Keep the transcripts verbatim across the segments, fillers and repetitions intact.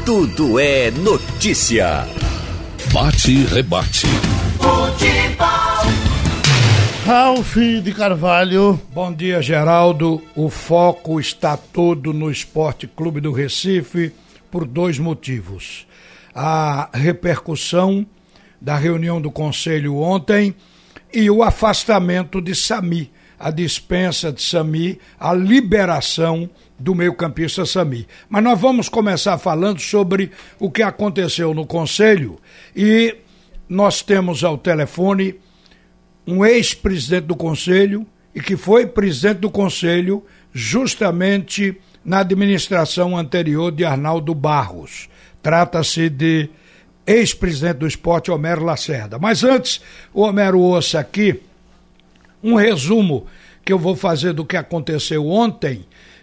Tudo é notícia. Bate e rebate. Futebol. Ralf de Carvalho. Bom dia, Geraldo. O foco está todo no Esporte Clube do Recife por dois motivos. A repercussão da reunião do Conselho ontem e o afastamento de Sami, a dispensa de Sami, a liberação do meio-campista Sami. Mas nós vamos começar falando sobre o que aconteceu no Conselho e nós temos ao telefone um ex-presidente do Conselho e que foi presidente do Conselho justamente na administração anterior de Arnaldo Barros. Trata-se de ex-presidente do Esporte, Homero Lacerda. Mas antes, o Homero ouça aqui um resumo que eu vou fazer do que aconteceu ontem,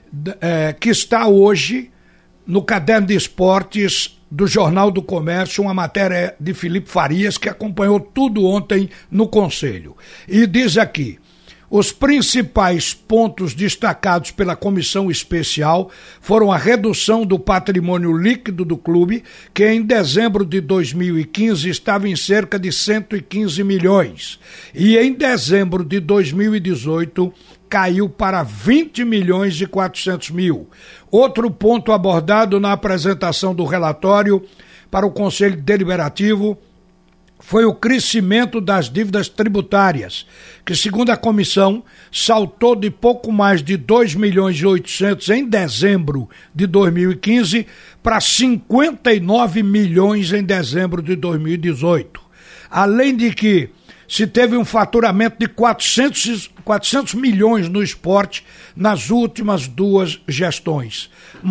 é, que está hoje no Caderno de Esportes do Jornal do Comércio, uma matéria de Felipe Farias, que acompanhou tudo ontem no Conselho. E diz aqui: os principais pontos destacados pela comissão especial foram a redução do patrimônio líquido do clube, que em dezembro de dois mil e quinze estava em cerca de cento e quinze milhões, e em dezembro de dois mil e dezoito caiu para vinte milhões e quatrocentos mil. Outro ponto abordado na apresentação do relatório para o Conselho Deliberativo foi o crescimento das dívidas tributárias, que, segundo a comissão, saltou de pouco mais de dois milhões e oitocentos em dezembro de dois mil e quinze para cinquenta e nove milhões em dezembro de dois mil e dezoito. Além de que se teve um faturamento de quatrocentos, quatrocentos milhões no esporte nas últimas duas gestões.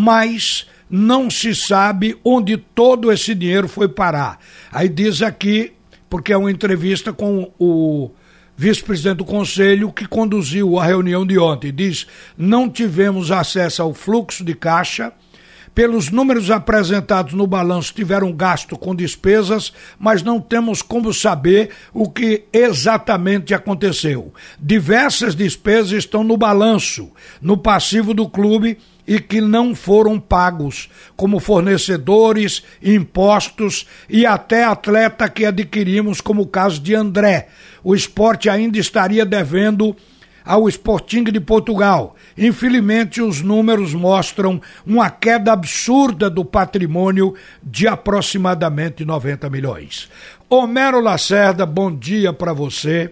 Mas não se sabe onde todo esse dinheiro foi parar. Aí diz aqui, porque é uma entrevista com o vice-presidente do Conselho que conduziu a reunião de ontem, diz: não tivemos acesso ao fluxo de caixa. Pelos números apresentados no balanço, tiveram gasto com despesas, mas não temos como saber o que exatamente aconteceu. Diversas despesas estão no balanço, no passivo do clube, e que não foram pagos, como fornecedores, impostos e até atleta que adquirimos, como o caso de André. O esporte ainda estaria devendo ao Sporting de Portugal. Infelizmente, os números mostram uma queda absurda do patrimônio de aproximadamente noventa milhões. Homero Lacerda, bom dia para você.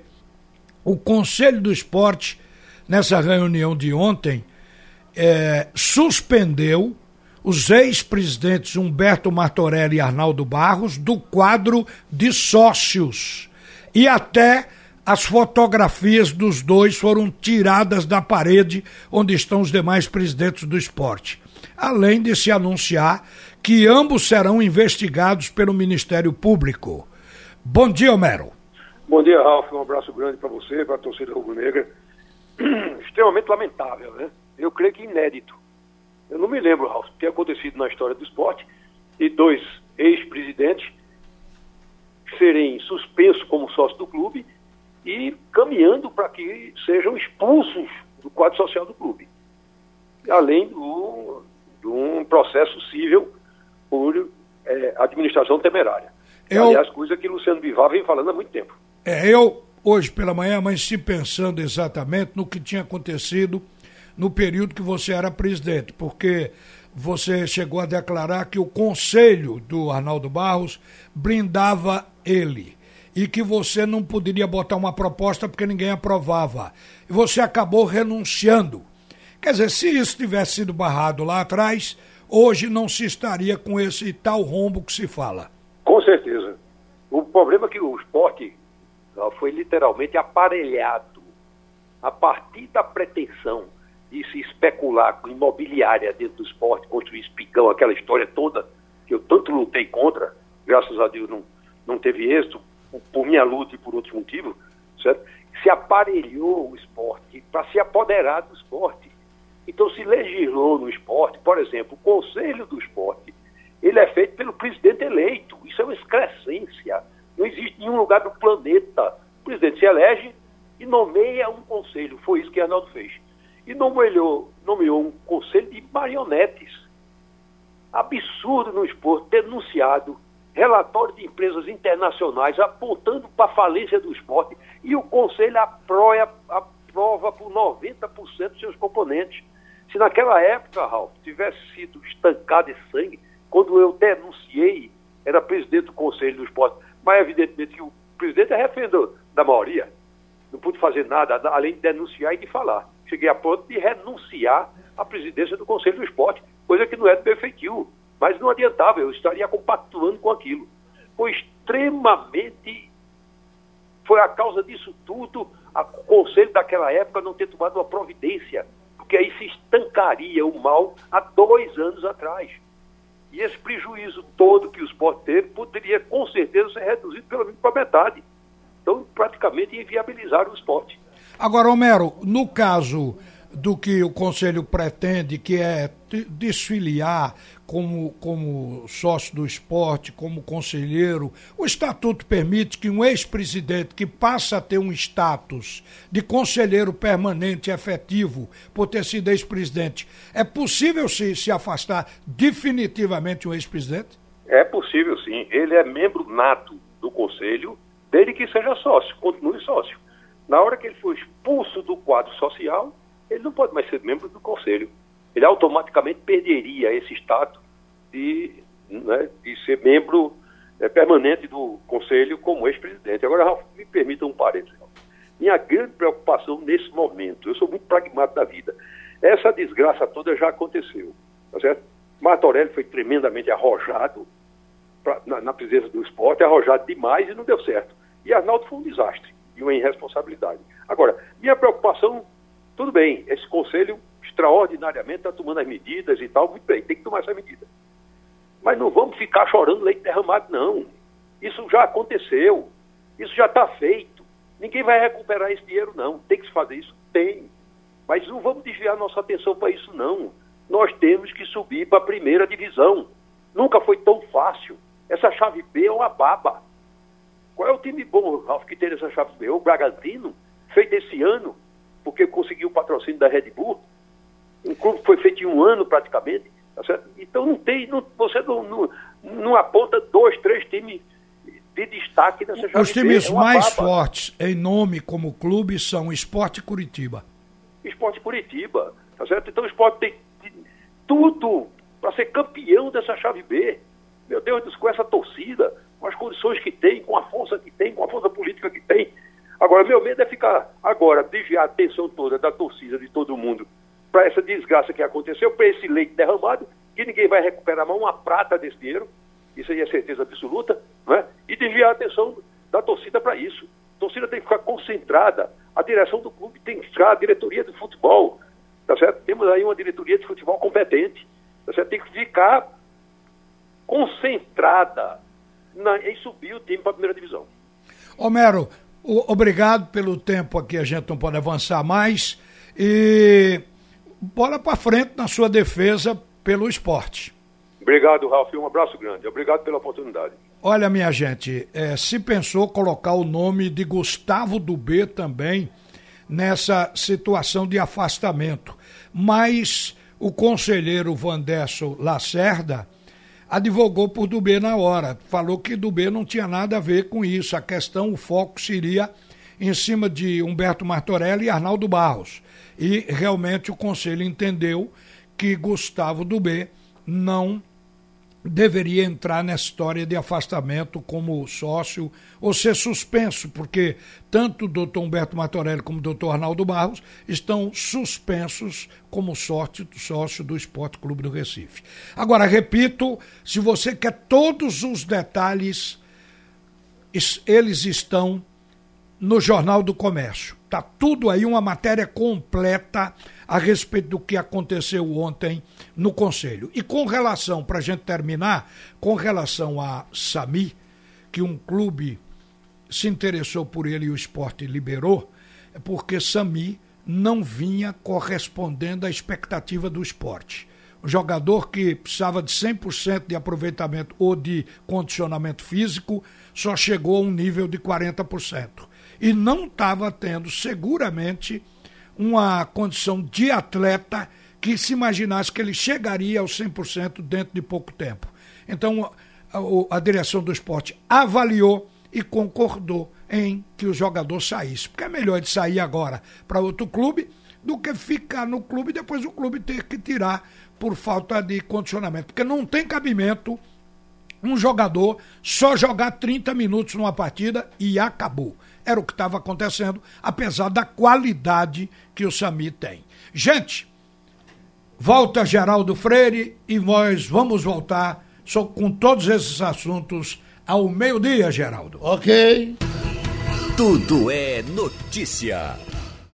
O Conselho do Esporte, nessa reunião de ontem, é, suspendeu os ex-presidentes Humberto Martorelli e Arnaldo Barros do quadro de sócios. E até as fotografias dos dois foram tiradas da parede onde estão os demais presidentes do esporte. Além de se anunciar que ambos serão investigados pelo Ministério Público. Bom dia, Homero. Bom dia, Ralf. Um abraço grande para você, para a torcida rubro-negra. Extremamente lamentável, né? Eu creio que inédito. Eu não me lembro, Ralf, o que acontecido na história do esporte e dois ex-presidentes serem suspensos como sócios do clube e caminhando para que sejam expulsos do quadro social do clube, além do, de um processo cível por é, administração temerária. Eu, Aliás, coisa que Luciano Bivar vem falando há muito tempo. É, eu, hoje pela manhã, amanheci pensando exatamente no que tinha acontecido no período que você era presidente, porque você chegou a declarar que o conselho do Arnaldo Barros brindava ele e que você não poderia botar uma proposta porque ninguém aprovava. E você acabou renunciando. Quer dizer, se isso tivesse sido barrado lá atrás, hoje não se estaria com esse tal rombo que se fala. Com certeza. O problema é que o esporte foi literalmente aparelhado a partir da pretensão de se especular com imobiliária dentro do esporte, construir espigão, aquela história toda que eu tanto lutei contra, graças a Deus não, não teve êxito, por minha luta e por outros motivos, certo? Se aparelhou o esporte para se apoderar do esporte. Então se legislou no esporte, por exemplo, o Conselho do Esporte, ele é feito pelo presidente eleito. Isso é uma excrescência. Não existe nenhum lugar do planeta. O presidente se elege e nomeia um conselho. Foi isso que Arnaldo fez. E nomeou, nomeou um conselho de marionetes. Absurdo no esporte, denunciado, relatório de empresas internacionais apontando para a falência do esporte e o Conselho aprova, aprova por noventa por cento dos seus componentes. Se naquela época, Ralf, tivesse sido estancado esse sangue, quando eu denunciei, era presidente do Conselho do Esporte, mas evidentemente que o presidente é refém do, da maioria. Não pude fazer nada além de denunciar e de falar. Cheguei a ponto de renunciar à presidência do Conselho do Esporte, coisa que não é do meu feitio. Mas não adiantava, eu estaria compactuando com aquilo. Foi extremamente... Foi a causa disso tudo, a, o Conselho daquela época não ter tomado uma providência, porque aí se estancaria o mal há dois anos atrás. E esse prejuízo todo que o esporte teve poderia, com certeza, ser reduzido pelo menos para metade. Então, praticamente, inviabilizaram o esporte. Agora, Homero, no caso do que o Conselho pretende, que é desfiliar como, como sócio do esporte, como conselheiro, o estatuto permite que um ex-presidente que passa a ter um status de conselheiro permanente e efetivo por ter sido ex-presidente, é possível se, se afastar definitivamente um ex-presidente? É possível, sim. Ele é membro nato do Conselho, desde que seja sócio, continue sócio. Na hora que ele for expulso do quadro social, ele não pode mais ser membro do Conselho. Ele automaticamente perderia esse status de, né, de ser membro é, permanente do Conselho como ex-presidente. Agora, Ralf, me permita um parênteses. Minha grande preocupação nesse momento, eu sou muito pragmático da vida, essa desgraça toda já aconteceu, tá certo? Martorelli foi tremendamente arrojado pra, na, na presença do esporte, arrojado demais e não deu certo. E Arnaldo foi um desastre e uma irresponsabilidade. Agora, minha preocupação, tudo bem, esse Conselho extraordinariamente está tomando as medidas e tal, muito bem, tem que tomar essa medida. Mas não vamos ficar chorando leite derramado, não. Isso já aconteceu, isso já está feito. Ninguém vai recuperar esse dinheiro, não. Tem que se fazer isso? Tem. Mas não vamos desviar nossa atenção para isso, não. Nós temos que subir para a primeira divisão. Nunca foi tão fácil. Essa chave B é uma baba. Qual é o time bom, Ralf, que tem essa chave B? O Bragantino, feito esse ano, porque conseguiu o patrocínio da Red Bull. Um clube que foi feito em um ano praticamente. Tá certo? Então não tem, não, você não, não, não aponta dois, três times de destaque nessa chave B. Os times é mais baba. fortes em nome como clube são Sport e Curitiba. Sport Curitiba, tá certo? Então o Sport tem tudo para ser campeão dessa chave B. Meu Deus, com essa torcida, com as condições que tem, com a força que tem, com a força política que tem. Agora, meu medo é ficar agora, desviar a atenção toda da torcida de todo mundo para essa desgraça que aconteceu, para esse leite derramado, que ninguém vai recuperar mais uma prata desse dinheiro, isso aí é certeza absoluta, não é? E desviar a atenção da torcida para isso. A torcida tem que ficar concentrada, a direção do clube tem que ficar, a diretoria de futebol, tá certo? Temos aí uma diretoria de futebol competente, tá certo? Tem que ficar concentrada na, em subir o time para a primeira divisão. Homero, o, obrigado pelo tempo aqui, a gente não pode avançar mais, e bola para frente na sua defesa pelo esporte. Obrigado, Ralf, um abraço grande, obrigado pela oportunidade. Olha, minha gente, é, se pensou colocar o nome de Gustavo Dubê também nessa situação de afastamento, mas o conselheiro Vandesso Lacerda advogou por Dubê na hora, falou que Dubê não tinha nada a ver com isso, a questão, o foco seria em cima de Humberto Martorelli e Arnaldo Barros, e realmente o conselho entendeu que Gustavo Dubê não deveria entrar nessa história de afastamento como sócio ou ser suspenso, porque tanto o doutor Humberto Martorelli como o doutor Arnaldo Barros estão suspensos como sócio, sócio do Esporte Clube do Recife. Agora, repito, se você quer todos os detalhes, eles estão no Jornal do Comércio. Está tudo aí, uma matéria completa a respeito do que aconteceu ontem no Conselho. E com relação, para a gente terminar, com relação a Sami, que um clube se interessou por ele e o esporte liberou, é porque Sami não vinha correspondendo à expectativa do esporte. O jogador que precisava de cem por cento de aproveitamento ou de condicionamento físico só chegou a um nível de quarenta por cento. E não estava tendo, seguramente, uma condição de atleta que se imaginasse que ele chegaria aos cem por cento dentro de pouco tempo. Então, a, a direção do esporte avaliou e concordou em que o jogador saísse. Porque é melhor ele sair agora para outro clube do que ficar no clube e depois o clube ter que tirar por falta de condicionamento. Porque não tem cabimento um jogador só jogar trinta minutos numa partida e acabou. Era o que estava acontecendo, apesar da qualidade que o Sami tem. Gente, volta Geraldo Freire e nós vamos voltar só com todos esses assuntos ao meio-dia, Geraldo. Ok. Tudo é notícia.